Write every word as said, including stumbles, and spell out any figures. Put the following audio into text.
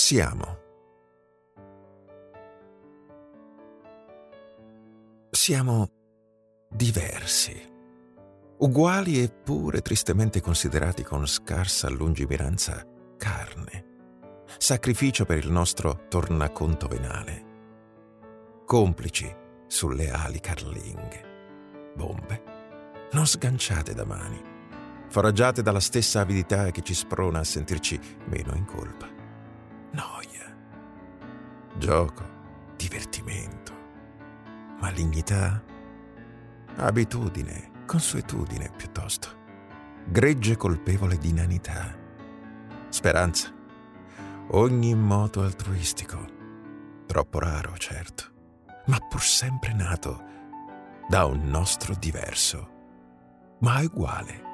Siamo. Siamo diversi, uguali eppure tristemente considerati con scarsa lungimiranza carne, sacrificio per il nostro tornaconto venale, complici sulle ali carlinghe, bombe non sganciate da mani, foraggiate dalla stessa avidità che ci sprona a sentirci meno in colpa. Noia, gioco, divertimento, malignità, abitudine, consuetudine piuttosto, gregge colpevole di inanità, speranza, ogni moto altruistico, troppo raro certo, ma pur sempre nato da un nostro diverso, ma uguale.